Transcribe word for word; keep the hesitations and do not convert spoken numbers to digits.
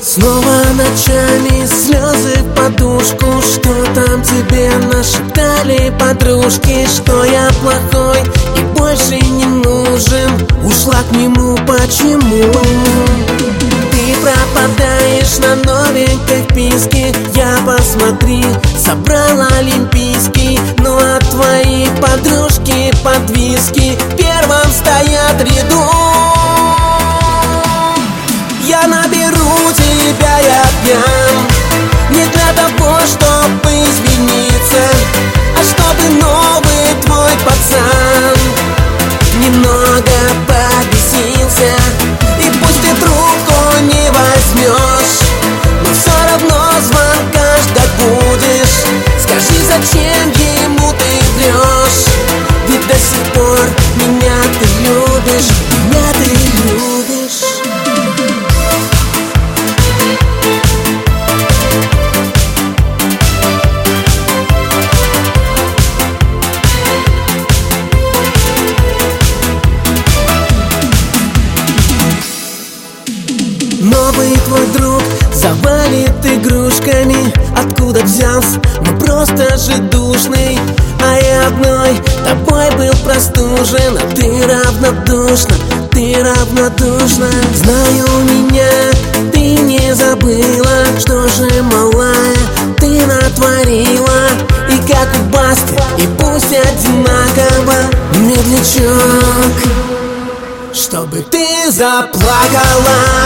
Снова ночами слезы в подушку. Что там тебе нашептали подружки? Что я плохой и больше не нужен. Ушла к нему, почему? Ты пропадаешь на новенькой вписке. Я посмотри, собрал олимпийский. Ну а твои подружки подвиски в первом стоят ряду. Я наберу тебя, я пьян, не для того, чтобы извиниться, а чтобы новый твой пацан немного побесился. И пусть ты трубку не возьмешь, но все равно звонка ждать будешь. Скажи, зачем ему ты врешь? Ведь до сих пор меня ты любишь, меня ты любишь. Новый твой друг завалит игрушками. Откуда взялся? Ну просто же душный. А я одной тобой был простужен. А ты равнодушна, ты равнодушна. Знаю меня, ты не забыла. Что же, малая, ты натворила? И как у Басты, и пусть одинаково. Медлячок, чтобы ты заплакала.